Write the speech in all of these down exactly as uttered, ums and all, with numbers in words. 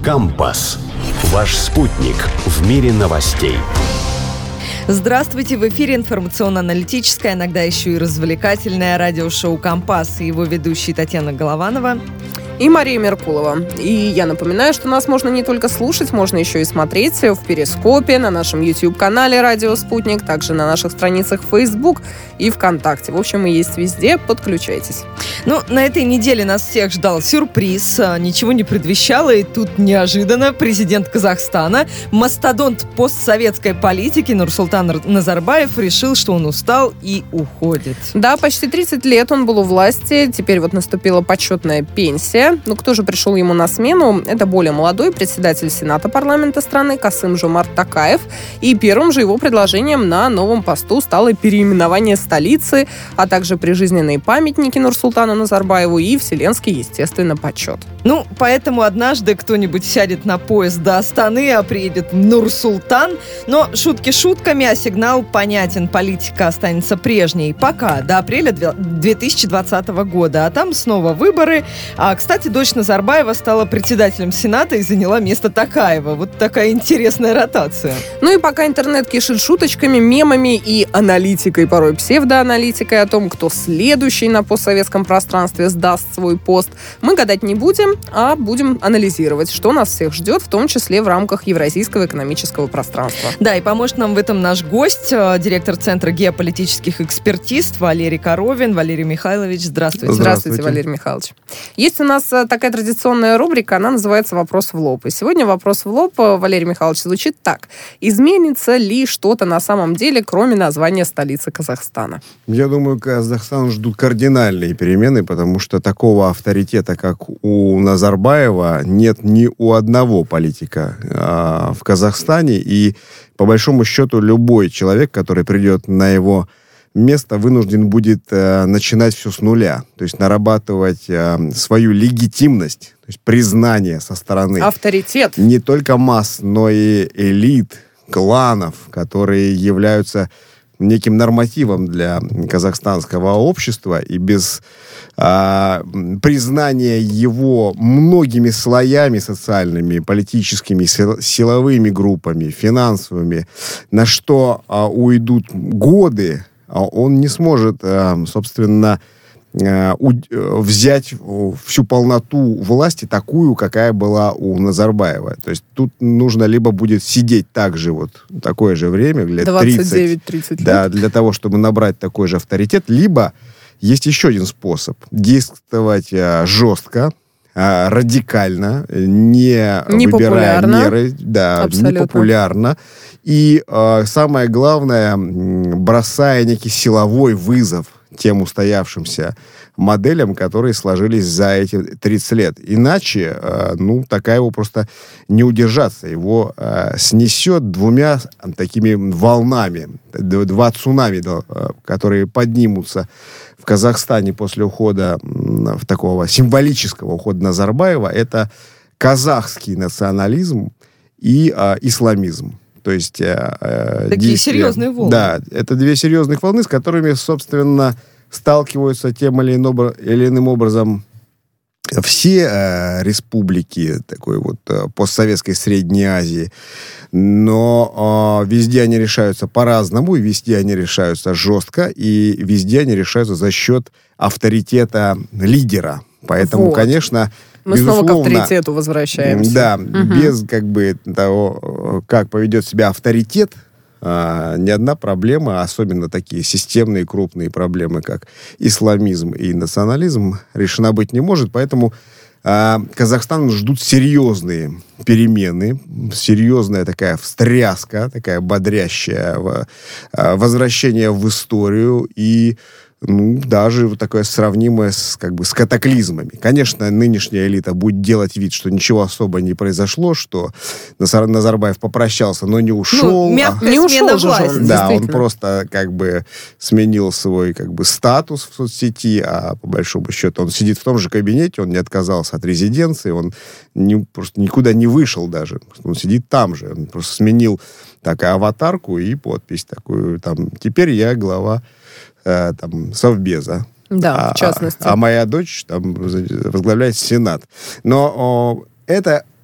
Компас. Ваш спутник в мире новостей. Здравствуйте! В эфире информационно-аналитическое, иногда еще и развлекательное радиошоу «Компас» и его ведущие Татьяна Голованова и Мария Меркулова. И я напоминаю, что нас можно не только слушать, можно еще и смотреть в Перископе, на нашем YouTube-канале «Радио Спутник», также на наших страницах в Facebook и ВКонтакте. В общем, мы есть везде, подключайтесь. Ну, на этой неделе нас всех ждал сюрприз. Ничего не предвещало, и тут неожиданно президент Казахстана, мастодонт постсоветской политики Нурсултан Назарбаев решил, что он устал и уходит. Да, почти тридцать лет он был у власти, теперь вот наступила почетная пенсия. Ну, кто же пришел ему на смену? Это более молодой председатель Сената парламента страны Касым-Жомарт Токаев. И первым же его предложением на новом посту стало переименование столицы, а также прижизненные памятники Нурсултану Назарбаеву и вселенский, естественно, почет. Ну, поэтому однажды кто-нибудь сядет на поезд до Астаны, а приедет Нур-Султан. Но шутки шутками, а сигнал понятен. Политика останется прежней пока, до апреля две тысячи двадцатого года. А там снова выборы. А, кстати, дочь Назарбаева стала председателем Сената и заняла место Токаева. Вот такая интересная ротация. Ну и пока интернет кишит шуточками, мемами и аналитикой, порой псевдоаналитикой о том, кто следующий на постсоветском пространстве сдаст свой пост, мы гадать не будем, а будем анализировать, что нас всех ждет, в том числе в рамках Евразийского экономического пространства. Да, и поможет нам в этом наш гость, директор Центра геополитических экспертиз Валерий Коровин. Валерий Михайлович, здравствуйте. Здравствуйте, Здравствуйте, Валерий Михайлович. Есть у нас такая традиционная рубрика, она называется «Вопрос в лоб». И сегодня вопрос в лоб, Валерий Михайлович, звучит так. Изменится ли что-то на самом деле, кроме названия столицы Казахстана? Я думаю, Казахстан ждут кардинальные перемены, потому что такого авторитета, как у Назарбаева, нет ни у одного политика а, в Казахстане. И, по большому счету, любой человек, который придет на его место, вынужден будет э, начинать все с нуля. То есть нарабатывать э, свою легитимность, то есть признание со стороны... Авторитет. Не только масс, но и элит, кланов, которые являются неким нормативом для казахстанского общества, и без э, признания его многими слоями социальными, политическими, силовыми группами, финансовыми, на что э, уйдут годы, он не сможет, собственно, взять всю полноту власти такую, какая была у Назарбаева. То есть тут нужно либо будет сидеть так же вот такое же время, лет двадцать девять тридцать лет, да, для того, чтобы набрать такой же авторитет, либо есть еще один способ действовать жестко, радикально, не, не выбирая меры, да, непопулярно. И э, самое главное, бросая некий силовой вызов тем устоявшимся моделям, которые сложились за эти тридцать лет. Иначе, э, ну, такая его просто не удержаться. Его э, снесет двумя такими волнами, два цунами, да, которые поднимутся в Казахстане после ухода, в такого символического ухода Назарбаева. Это казахский национализм и э, исламизм. То есть... Э, Такие действия, серьезные волны. Да, это две серьезных волны, с которыми, собственно, сталкиваются тем или иным, или иным образом все э, республики такой вот э, постсоветской Средней Азии. Но э, везде они решаются по-разному, и везде они решаются жестко, и везде они решаются за счет авторитета лидера. Поэтому, вот. конечно... Мы безусловно, снова к авторитету возвращаемся. Да, угу. без как бы того, как поведет себя авторитет, а, ни одна проблема, особенно такие системные крупные проблемы, как исламизм и национализм, решена быть не может. Поэтому а, Казахстан ждут серьезные перемены, серьезная такая встряска, такая бодрящая а, возвращение в историю и ну, даже вот такое сравнимое с, как бы, с катаклизмами. Конечно, нынешняя элита будет делать вид, что ничего особо не произошло, что Назар, Назарбаев попрощался, но не ушел. Ну, мягкая а... не ушел же он. Да, он просто как бы сменил свой как бы статус в соцсети, а по большому счету он сидит в том же кабинете, он не отказался от резиденции, он не, просто никуда не вышел даже. Он сидит там же, он просто сменил так аватарку и подпись такую, там, теперь я глава там, Совбеза. Да, а, в частности. А, а моя дочь там возглавляет Сенат. Но о, это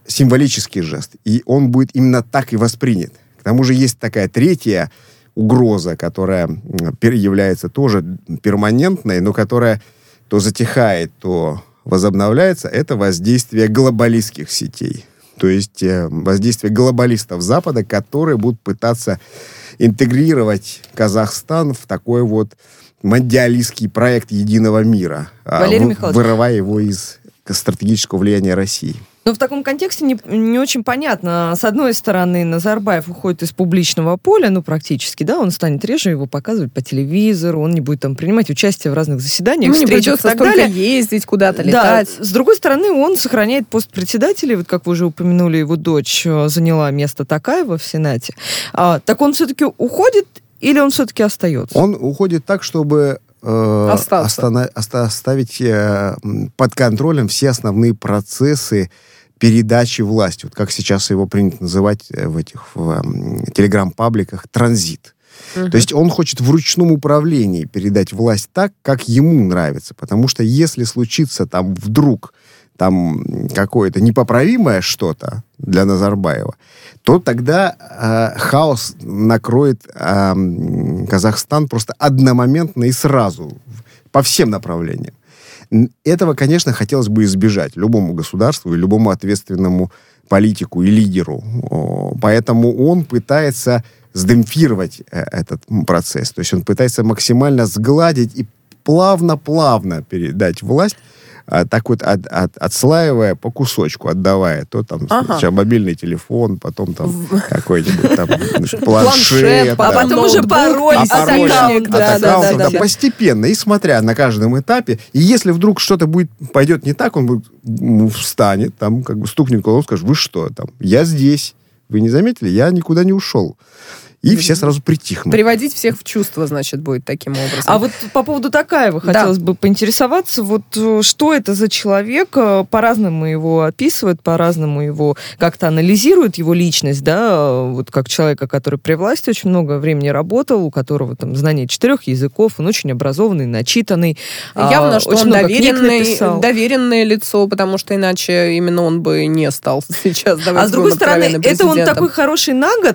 символический жест, и он будет именно так и воспринят. К тому же есть такая третья угроза, которая является тоже перманентной, но которая то затихает, то возобновляется, это воздействие глобалистских сетей. То есть э, воздействие глобалистов Запада, которые будут пытаться интегрировать Казахстан в такой вот мондиалистский проект единого мира, Валерий э, Михайлович, вырывая его из стратегического влияния России. Но в таком контексте не, не очень понятно. С одной стороны, Назарбаев уходит из публичного поля, ну, практически, да, он станет реже его показывать по телевизору, он не будет там принимать участие в разных заседаниях, ну, встречах не и так далее. ездить, куда-то летать. Да. С другой стороны, он сохраняет пост председателя, вот как вы уже упомянули, его дочь заняла место Токаева в Сенате. А, так он все-таки уходит или он все-таки остается? Он уходит так, чтобы э, остана- оставить э, под контролем все основные процессы передачи власти, вот как сейчас его принято называть в этих в, в, телеграм-пабликах, транзит. Uh-huh. То есть он хочет в ручном управлении передать власть так, как ему нравится. Потому что если случится там вдруг там какое-то непоправимое что-то для Назарбаева, то тогда э, хаос накроет э, Казахстан просто одномоментно и сразу по всем направлениям. Этого, конечно, хотелось бы избежать любому государству и любому ответственному политику и лидеру. Поэтому он пытается сдемпфировать этот процесс. То есть он пытается максимально сгладить и плавно-плавно передать власть, так вот от, от, отслаивая по кусочку, отдавая. То там ага. сначала мобильный телефон, потом там какой-нибудь там планшет. А потом уже пароль от аккаунта. Постепенно, и смотря на каждом этапе. И если вдруг что-то будет, пойдет не так, он будет, ну, встанет, там, как бы стукнет головой, скажет: вы что, там, я здесь. Вы не заметили? Я никуда не ушел. И все сразу притихнут. Приводить всех в чувство, значит, будет таким образом. А вот по поводу Токаева хотелось да. бы поинтересоваться. Вот что это за человек? По-разному его описывают, по-разному его как-то анализируют, его личность, да, вот как человека, который при власти очень много времени работал, у которого там знание четырех языков, он очень образованный, начитанный. Явно, что очень он доверенный, доверенное лицо, потому что иначе именно он бы не стал сейчас. А с другой стороны, это он такой хороший на год.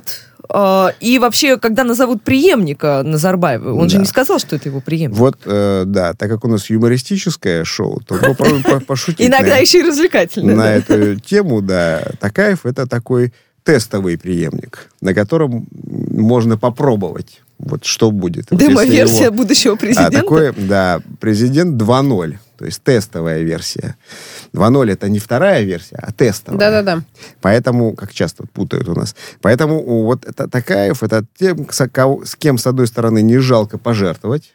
И вообще, когда назовут преемника Назарбаева, он да. же не сказал, что это его преемник. Вот, э, да, так как у нас юмористическое шоу, то попробуем пошутить. Иногда еще и развлекательное. На эту тему, да. Токаев — это такой тестовый преемник, на котором можно попробовать, вот что будет. Демо-версия будущего президента? Такой, да, президент два ноль. То есть тестовая версия. два ноль это не вторая версия, а тестовая. Да-да-да. Поэтому, как часто путают у нас, поэтому вот это Токаев, это тем, с кем, с одной стороны, не жалко пожертвовать,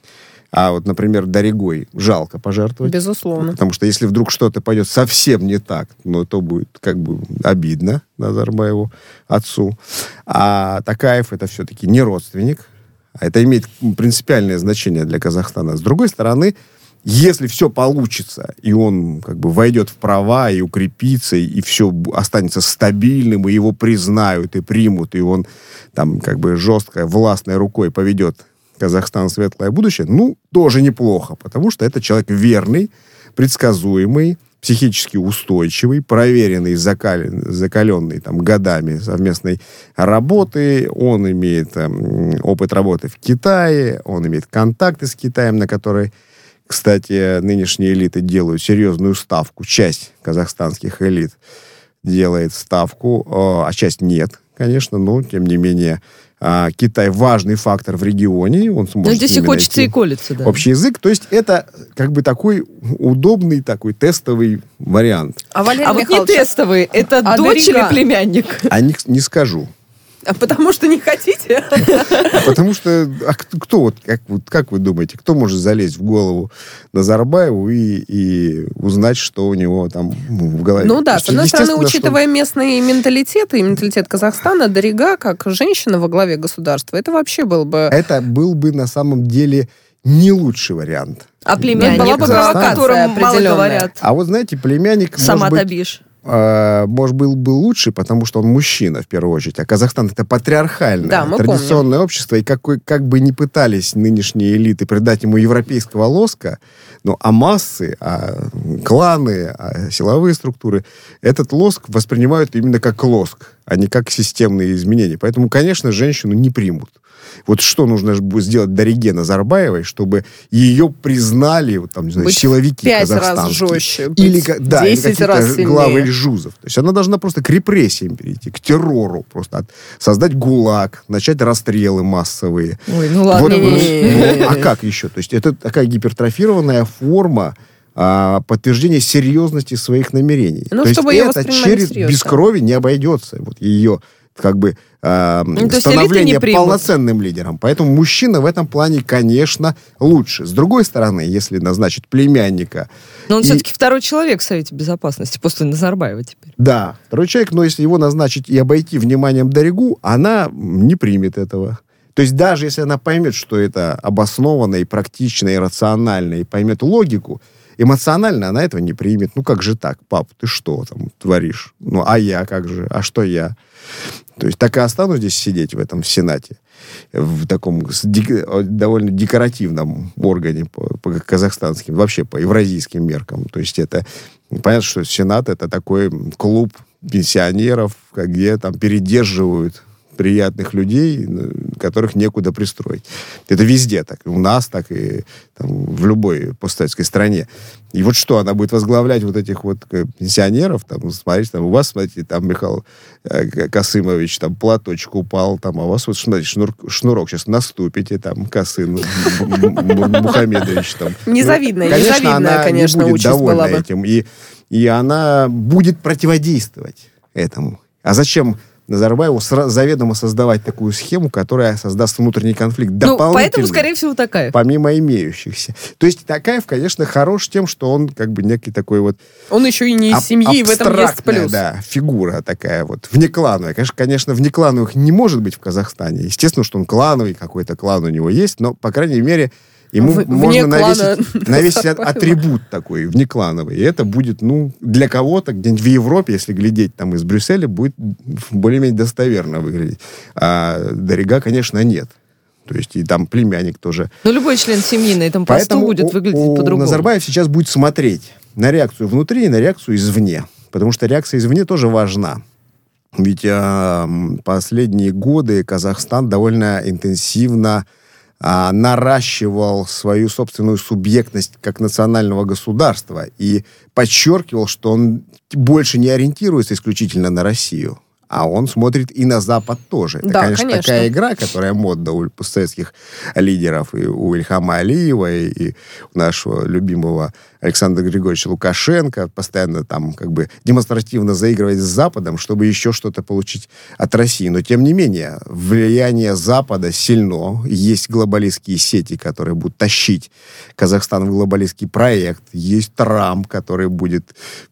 а вот, например, Даригой жалко пожертвовать. Безусловно. Потому что если вдруг что-то пойдет совсем не так, ну, то будет как бы обидно Назарбаеву, отцу. А Токаев это все-таки не родственник. А это имеет принципиальное значение для Казахстана. С другой стороны, если все получится, и он как бы войдет в права, и укрепится, и все останется стабильным, и его признают, и примут, и он там как бы жестко, властной рукой поведет Казахстан в светлое будущее, ну, тоже неплохо, потому что это человек верный, предсказуемый, психически устойчивый, проверенный, закален, закаленный там, годами совместной работы. Он имеет там, опыт работы в Китае, он имеет контакты с Китаем, на которые, кстати, нынешние элиты делают серьезную ставку. Часть казахстанских элит делает ставку, а часть нет, конечно, но, тем не менее, Китай важный фактор в регионе. Он сможет, но здесь и хочется и колется, да. Общий язык. То есть это как бы такой удобный, такой тестовый вариант. А, а вот не тестовый, это а дочь Дарига. Или племянник? А не, не скажу. А потому что не хотите? Потому что, а кто, вот, как, вот, как вы думаете, кто может залезть в голову Назарбаеву и, и узнать, что у него там в голове? Ну да, с одной стороны, учитывая что... местный менталитет и менталитет Казахстана, Дарига, как женщина во главе государства, это вообще был бы... Это был бы на самом деле не лучший вариант. А племянник, была бы о котором мало говорят. А вот знаете, племянник... Сама добишь. э, может, был бы лучше, потому что он мужчина, в первую очередь. А Казахстан — это патриархальное, да, традиционное помним. общество. И как, как бы ни пытались нынешние элиты придать ему европейского лоска, ну, а массы, а кланы, а силовые структуры этот лоск воспринимают именно как лоск, а не как системные изменения. Поэтому, конечно, женщину не примут. Вот что нужно сделать Дариге Назарбаевой, чтобы ее признали вот, там, не знаю, силовики казахстанские. Раз жестче, или, да, или какие-то главы жузов. То есть она должна просто к репрессиям перейти, к террору, просто от, создать ГУЛАГ, начать расстрелы массовые. Ой, ну ладно. Вот, ну, а как еще? То есть это такая гипертрофированная форма а, подтверждения серьезности своих намерений. Ну, то чтобы есть это через серьезно. Без крови не обойдется. Вот ее как бы э, ну, становление полноценным лидером. Поэтому мужчина в этом плане, конечно, лучше. С другой стороны, если назначить племянника... Но он и... все-таки второй человек в Совете Безопасности после Назарбаева теперь. Да, второй человек, но если его назначить и обойти вниманием Даригу, она не примет этого. То есть даже если она поймет, что это обоснованно и практично, и рационально, и поймет логику, эмоционально она этого не примет. Ну, как же так, пап, ты что там творишь? Ну, а я как же? А что я? То есть так и останусь здесь сидеть в этом в Сенате, в таком довольно декоративном органе по, по казахстанским, вообще по евразийским меркам. То есть это, понятно, что Сенат — это такой клуб пенсионеров, где там передерживают приятных людей, которых некуда пристроить. Это везде так. У нас так, и там, в любой постсоветской стране. И вот что, она будет возглавлять вот этих вот пенсионеров, там, смотрите, там, у вас, смотрите, там, Михаил э, Касымович, там, платочек упал, там, а у вас вот, смотрите, шнур, шнурок сейчас наступите, там, Касым Мухамедович, там. Незавидная, незавидная, конечно, участь была бы. Этим, и, и она будет противодействовать этому. А зачем Назарбаеву заведомо создавать такую схему, которая создаст внутренний конфликт дополнительный. Ну, поэтому, скорее всего, Такаев. Помимо имеющихся. То есть Такаев, конечно, хорош тем, что он как бы некий такой вот... Он еще и не из аб- семьи, в этом есть плюс. Да, фигура такая вот, внеклановая. Конечно, конечно, внеклановых не может быть в Казахстане. Естественно, что он клановый, какой-то клан у него есть, но, по крайней мере, ему в, можно навесить, навесить атрибут такой, внеклановый. И это будет, ну, для кого-то где-нибудь в Европе, если глядеть там из Брюсселя, будет более-менее достоверно выглядеть. А Дарига, конечно, нет. То есть и там племянник тоже. Но любой член семьи на этом посту Поэтому будет выглядеть у, по-другому. Назарбаев сейчас будет смотреть на реакцию внутри и на реакцию извне. Потому что реакция извне тоже важна. Ведь а, последние годы Казахстан довольно интенсивно а, наращивал свою собственную субъектность как национального государства и подчеркивал, что он больше не ориентируется исключительно на Россию, а он смотрит и на Запад тоже. Это, да, конечно, конечно, такая игра, которая модна у постсоветских лидеров, и у Ильхама Алиева, и, и у нашего любимого Александра Григорьевича Лукашенко, постоянно там как бы демонстративно заигрывать с Западом, чтобы еще что-то получить от России. Но, тем не менее, влияние Запада сильно. Есть глобалистские сети, которые будут тащить Казахстан в глобалистский проект. Есть Трамп, который будет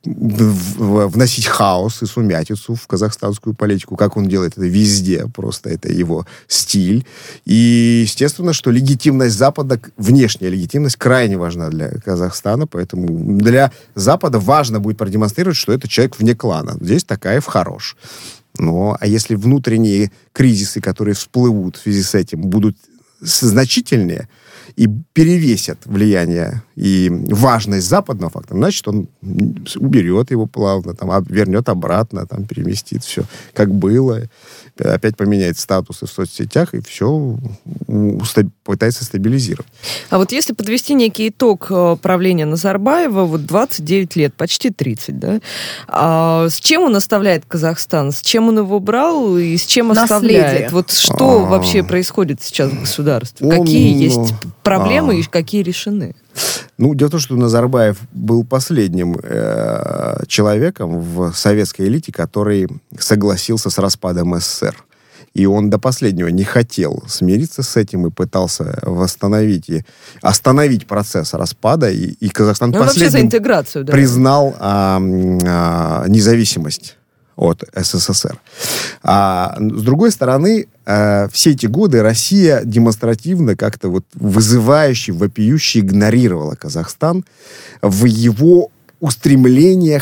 вносить хаос и сумятицу в казахстанскую политику. Как он делает это везде. Просто это его стиль. И, естественно, что легитимность Запада, внешняя легитимность крайне важна для Казахстана. Поэтому для Запада важно будет продемонстрировать, что это человек вне клана. Здесь Такаев хорош. Но, а если внутренние кризисы, которые всплывут в связи с этим, будут значительнее и перевесят влияние и важность западного фактора, значит, он уберет его плавно, там, вернет обратно, там, переместит все, как было, опять поменяет статусы в соцсетях, и все пытается стабилизировать. А вот если подвести некий итог правления Назарбаева, вот двадцать девять лет, почти тридцать, да, а с чем он оставляет Казахстан? С чем он его брал и с чем оставляет? Наследие. Вот что А-а-а. вообще происходит сейчас в государстве? Он, какие ну, есть проблемы А-а-а. и какие решены? Ну, дело в том, что Назарбаев был последним э, человеком в советской элите, который согласился с распадом СССР. И он до последнего не хотел смириться с этим и пытался восстановить и остановить процесс распада. И, и Казахстан ну, последним за интеграцию, да. признал а, а, независимость от СССР. А с другой стороны, э, все эти годы Россия демонстративно как-то вот вызывающе, вопиюще игнорировала Казахстан в его устремлениях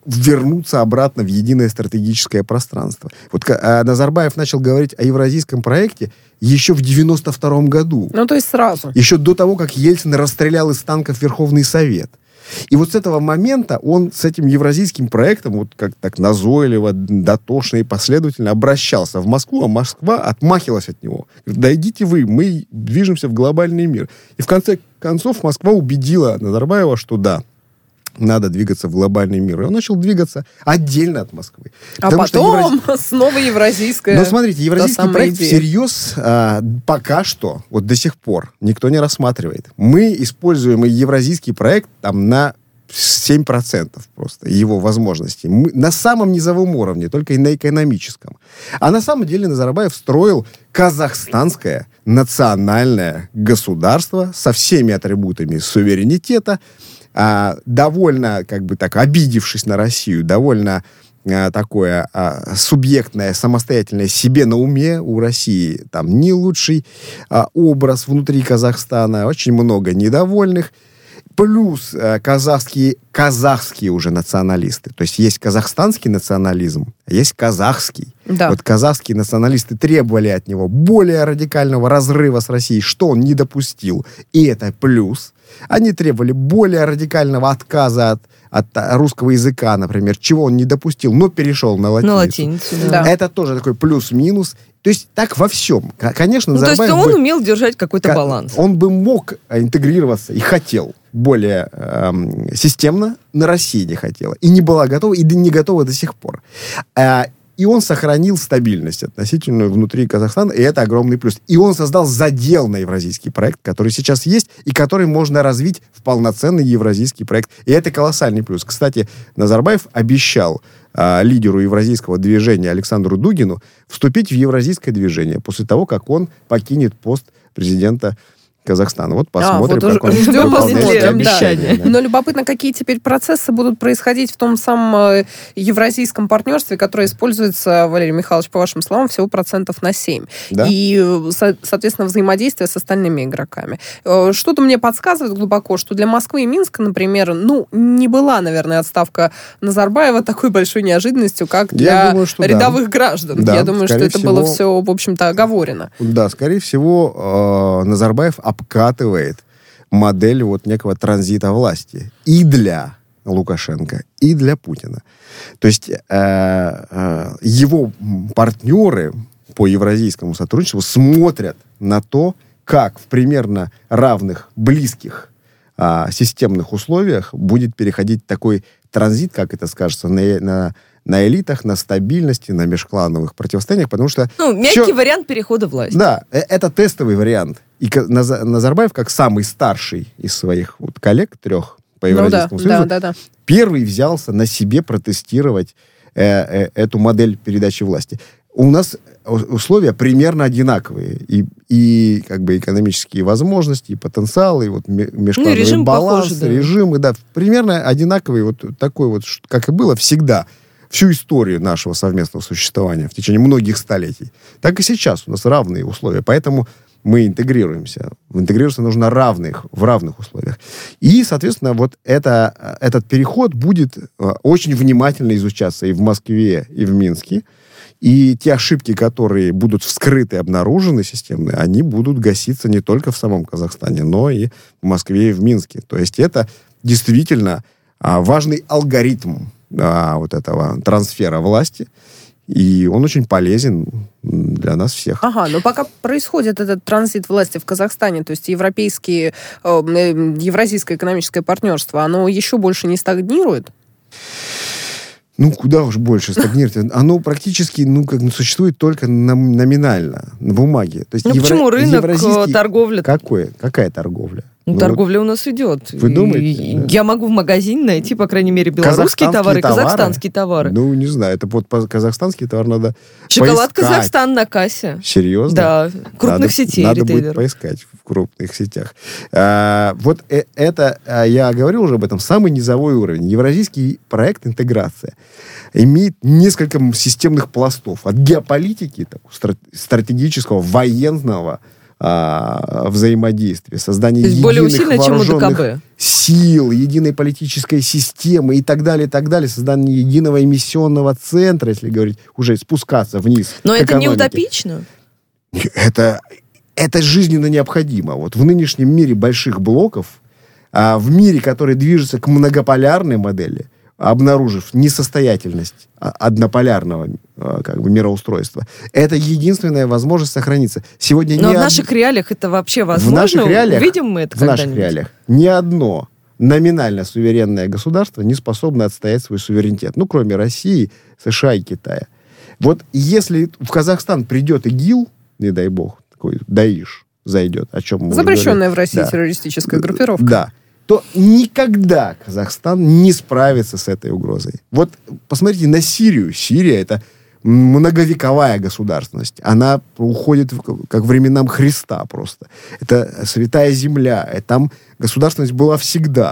вернуться обратно в единое стратегическое пространство. Вот Назарбаев начал говорить о евразийском проекте еще в девяносто втором году. Ну, то есть сразу. Еще до того, как Ельцин расстрелял из танков Верховный Совет. И вот с этого момента он с этим евразийским проектом, вот как так назойливо, дотошно и последовательно обращался в Москву, а Москва отмахивалась от него. Говорит, да идите вы, мы движемся в глобальный мир. И в конце концов Москва убедила Назарбаева, что да, надо двигаться в глобальный мир. И он начал двигаться отдельно от Москвы. А потом евразий... снова евразийская. Но смотрите, евразийский проект идея. всерьез а, пока что, вот до сих пор, никто не рассматривает. Мы используем евразийский проект там на семь процентов просто его возможностей. Мы на самом низовом уровне, только и на экономическом. А на самом деле Назарбаев строил казахстанское национальное государство со всеми атрибутами суверенитета, а, довольно, как бы так, обидевшись на Россию, довольно а, такое а, субъектное, самостоятельное, себе на уме. У России там не лучший а, образ внутри Казахстана, очень много недовольных. Плюс а, казахские, казахские уже националисты. То есть есть казахстанский национализм, а есть казахский. Да. Вот казахские националисты требовали от него более радикального разрыва с Россией, что он не допустил. И это плюс. Они требовали более радикального отказа от, от русского языка, например, чего он не допустил, но перешел на латиницу. На латиницу, да. Это тоже такой плюс-минус. То есть так во всем. Конечно, ну, то есть он бы, умел держать какой-то баланс. Он бы мог интегрироваться и хотел более эм, системно, на России не хотела. И не была готова, и не готова до сих пор. Э, И он сохранил стабильность относительную внутри Казахстана, и это огромный плюс. И он создал задел на евразийский проект, который сейчас есть, и который можно развить в полноценный евразийский проект. И это колоссальный плюс. Кстати, Назарбаев обещал а, лидеру евразийского движения Александру Дугину вступить в евразийское движение после того, как он покинет пост президента Казахстана. Вот посмотрим, а, вот как он ждем, выполняет обещания. Да. Да. Но любопытно, какие теперь процессы будут происходить в том самом евразийском партнерстве, которое используется, Валерий Михайлович, по вашим словам, всего процентов на семь. Да? И, соответственно, взаимодействие с остальными игроками. Что-то мне подсказывает глубоко, что для Москвы и Минска, например, ну, не была, наверное, отставка Назарбаева такой большой неожиданностью, как для думаю, рядовых да. граждан. Да, Я думаю, что это всего, было все, в общем-то, оговорено. Да, скорее всего, э, Назарбаев обкатывает модель вот некого транзита власти и для Лукашенко, и для Путина. То есть э, э, его партнеры по евразийскому сотрудничеству смотрят на то, как в примерно равных, близких э, системных условиях будет переходить такой транзит, как это скажется, на, на, на элитах, на стабильности, на межклановых противостояниях, потому что... Ну, мягкий все... вариант перехода власти. Да, это тестовый вариант. И Назарбаев, как самый старший из своих вот коллег, трех по Евразийскому ну, да, союзу, да, да, да. первый взялся на себе протестировать э, э, эту модель передачи власти. У нас условия примерно одинаковые. И, и как бы экономические возможности, и потенциалы, и вот межклановый ну, режим баланс, похож, да. режимы, да, примерно одинаковые. Вот такой вот, как и было всегда. Всю историю нашего совместного существования в течение многих столетий. Так и сейчас у нас равные условия. Поэтому мы интегрируемся. Интегрироваться нужно равных, в равных условиях. И, соответственно, вот это, этот переход будет очень внимательно изучаться и в Москве, и в Минске. И те ошибки, которые будут вскрыты и обнаружены системные, они будут гаситься не только в самом Казахстане, но и в Москве и в Минске. То есть это действительно важный алгоритм вот этого трансфера власти. И он очень полезен для нас всех. Ага, но пока происходит этот транзит власти в Казахстане, то есть европейские, э, евразийское экономическое партнерство, оно еще больше не стагнирует? Ну, куда уж больше стагнирует. Оно практически, ну, как существует только номинально, на бумаге. То есть ну, евро... почему рынок, торговля? Какое? Какая торговля? Ну, ну, торговля вот... у нас идет. Вы думаете? Да. Я могу в магазине найти, по крайней мере, белорусские товары, товары, казахстанские товары. Ну, не знаю, это вот казахстанский товар надо Шоколад поискать. Казахстан на кассе. Серьезно? Да, крупных надо, сетей надо ритейлеров. Надо будет поискать в крупных сетях. А, вот э, это, я говорил уже об этом, самый низовой уровень. Евразийский проект интеграция имеет несколько системных пластов. От геополитики, так, стратегического, военного, а, взаимодействия, создание То есть более единых усиленное, чем у вооруженных ДКБ. сил, единой политической системы и так далее, и так далее, создание единого эмиссионного центра, если говорить, уже спускаться вниз. Но это не экономики. утопично? Это, это жизненно необходимо. Вот в нынешнем мире больших блоков, а, в мире, который движется к многополярной модели, обнаружив несостоятельность однополярного как бы, мироустройства, это единственная возможность сохраниться. Сегодня Но ни в од... наших реалиях это вообще возможно? В наших реалиях, Увидим мы это в наших когда-нибудь? реалиях ни одно номинально суверенное государство не способно отстоять свой суверенитет. Ну, кроме России, США и Китая. Вот если в Казахстан придет ИГИЛ, не дай бог, такой Даиш зайдет, о чем мы Запрещенная говорили. в России Да. террористическая группировка. Да. То никогда Казахстан не справится с этой угрозой. Вот посмотрите на Сирию. Сирия — это многовековая государственность. Она уходит в, как временам Христа просто. Это святая земля. И там государственность была всегда.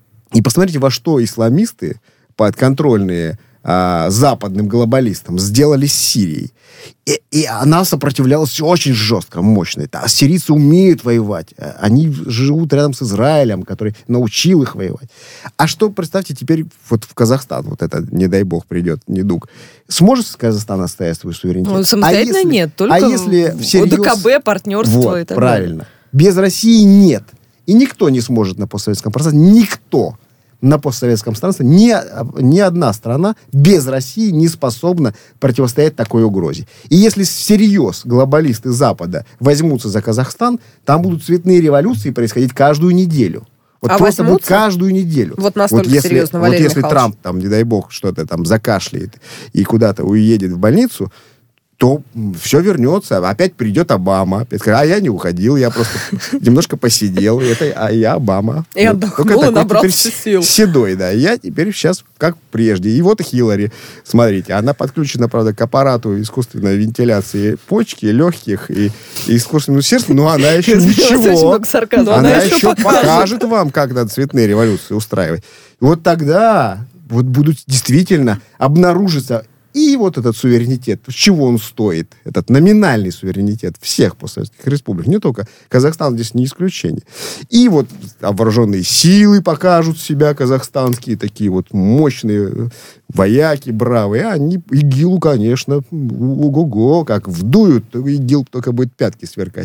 И посмотрите, во что исламисты, подконтрольные а, западным глобалистам, сделали с Сирией. И, и она сопротивлялась очень жестко, мощно. А сирийцы умеют воевать. Они живут рядом с Израилем, который научил их воевать. А что, представьте, теперь вот в Казахстан, вот это, не дай бог, придет недуг. Сможет Казахстан отстоять свой суверенитет? Ну, самостоятельно а если, нет, только а если всерьез... ОДКБ, партнерство вот, и так правильно. далее. Без России нет. И никто не сможет на постсоветском пространстве, никто на постсоветском пространстве, ни, ни одна страна без России не способна противостоять такой угрозе. И если всерьез глобалисты Запада возьмутся за Казахстан, там будут цветные революции происходить каждую неделю. Вот а просто возьмутся? будет каждую неделю. Вот настолько вот если, серьезно, вот Валерий если Михайлович. Трамп, там, не дай бог, что-то там закашляет и куда-то уедет в больницу, то все вернется. Опять придет Обама. Опять скажет, а я не уходил, я просто немножко посидел. Это, а я Обама. И отдохнул, и набрался сил. Седой, да. Я теперь сейчас как прежде. И вот Хиллари, смотрите, она подключена, правда, к аппарату искусственной вентиляции почки, легких и, и искусственного сердца, но она еще ничего. Она еще покажет вам, как надо цветные революции устраивать. И вот тогда вот будут действительно обнаружиться и вот этот суверенитет, с чего он стоит, этот номинальный суверенитет всех постсоветских республик, не только Казахстан здесь не исключение. И вот вооруженные силы покажут себя казахстанские, такие вот мощные вояки, бравые. А они ИГИЛу, конечно, ого-го, как вдуют, то ИГИЛ только будет пятки сверкать.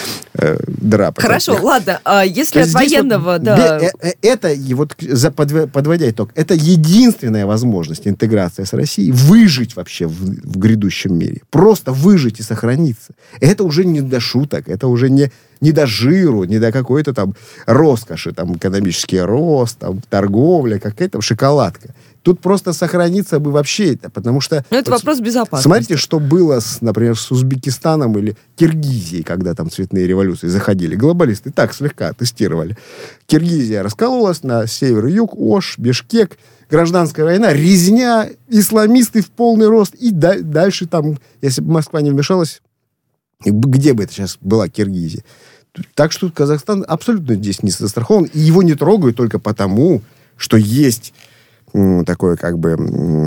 Э, драпать. Хорошо, ладно, а если от военного, вот, да... Бе- это, и вот за, подв- подводя итог, это единственная возможность интеграции с Россией выжить вообще в, в грядущем мире. Просто выжить и сохраниться. Это уже не до шуток, это уже не, не до жиру, не до какой-то там роскоши, там экономический рост, там торговля, какая-то шоколадка. Тут просто сохраниться бы вообще это, потому что... Ну, это вот, вопрос безопасности. Смотрите, что было, с, например, с Узбекистаном или Киргизией, когда там цветные революции заходили. Глобалисты так слегка тестировали. Киргизия раскололась на север и юг, Ош, Бишкек, гражданская война, резня, исламисты в полный рост. И да, дальше там, если бы Москва не вмешалась, где бы это сейчас была Киргизия? Так что Казахстан абсолютно здесь не застрахован. И его не трогают только потому, что есть... такой как бы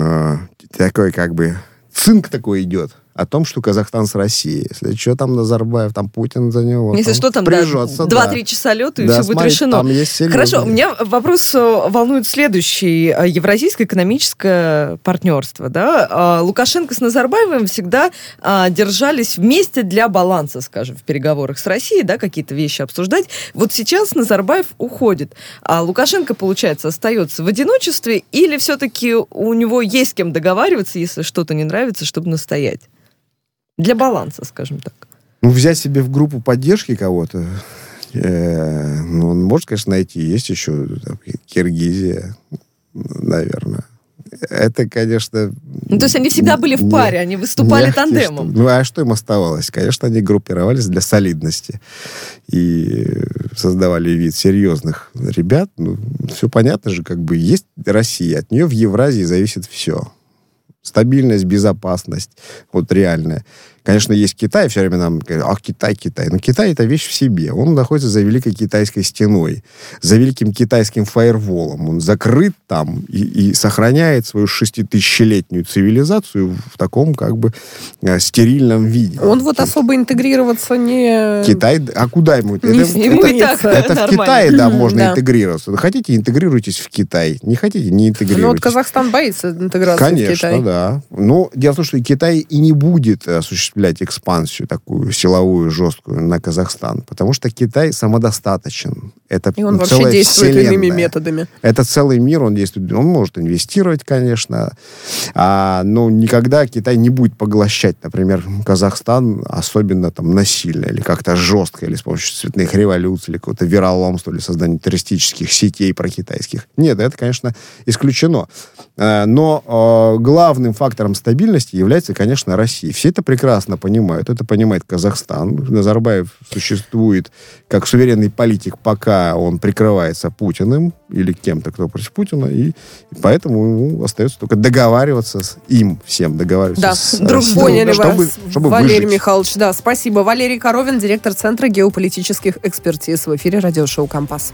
такой как бы цинк такой идет о том, что Казахстан с Россией. Если что, там Назарбаев, там Путин за него. Если там что, там прижется, два-три да. часа лета, и да, все смотри, будет решено. Там есть серьезный... Хорошо, меня вопрос волнует следующий. Евразийское экономическое партнерство. Да? Лукашенко с Назарбаевым всегда держались вместе для баланса, скажем, в переговорах с Россией, да, какие-то вещи обсуждать. Вот сейчас Назарбаев уходит, а Лукашенко, получается, остается в одиночестве, или все-таки у него есть с кем договариваться, если что-то не нравится, чтобы настоять? Для баланса, скажем так. Ну, взять себе в группу поддержки кого-то, э, ну, он может, конечно, найти. Есть еще там, Киргизия, наверное. Это, конечно... Ну, то есть они всегда были в паре, не, они выступали тандемом. Что, ну, а что им оставалось? Конечно, они группировались для солидности и создавали вид серьезных ребят. Ну, все понятно же, как бы есть Россия, от нее в Евразии зависит все. стабильность, безопасность, вот реальная. Конечно, есть Китай, все время нам говорят, ах, Китай, Китай. Но Китай — это вещь в себе. Он находится за Великой Китайской стеной, за Великим Китайским фаерволом. Он закрыт там и, и сохраняет свою шеститысячелетнюю цивилизацию в таком, как бы, стерильном виде. Он вот особо интегрироваться не... Китай, а куда ему? Не это ему это, и так это в Китае, да, можно Да. интегрироваться. Хотите, интегрируйтесь в Китай. Не хотите, не интегрируйтесь. Ну вот Казахстан боится интеграции Конечно, в Китай. да. Но дело в том, что Китай и не будет осуществлять экспансию такую силовую, жесткую на Казахстан, потому что Китай самодостаточен. Это И он вообще целая действует вселенная. иными методами. Это целый мир, он действует. Он может инвестировать, конечно, а, но никогда Китай не будет поглощать, например, Казахстан, особенно там насильно, или как-то жестко, или с помощью цветных революций, или какого-то вероломства, или создания террористических сетей прокитайских. Нет, это, конечно, исключено. А, но а, главным фактором стабильности является, конечно, Россия. Все это прекрасно понимают. Это понимает Казахстан. Назарбаев существует как суверенный политик, пока он прикрывается Путиным или кем-то, кто против Путина, и, и поэтому ему остается только договариваться с им всем, договариваться Да, с друг, с- поняли чтобы, вас, чтобы Валерий выжить. Михайлович. Да, спасибо. Валерий Коровин, директор Центра геополитических экспертиз, в эфире радиошоу «Компас».